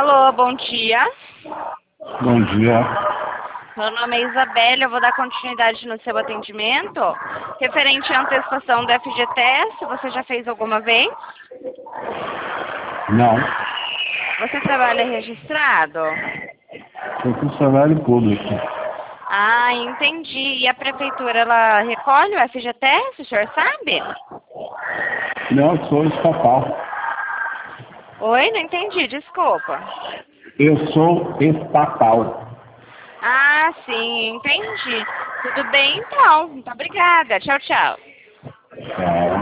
Alô, bom dia. Bom dia. Meu nome é Isabelle, eu vou dar continuidade no seu atendimento. Referente à antecipação do FGTS, você já fez alguma vez? Não, Você trabalha registrado? sou funcionário público. Ah, entendi. E a prefeitura, ela recolhe o FGTS, o senhor sabe? Não, sou estatal. Oi, não entendi, desculpa. Eu sou estatal. Ah, sim, entendi. Tudo bem então. Muito obrigada. Tchau, tchau. Tá.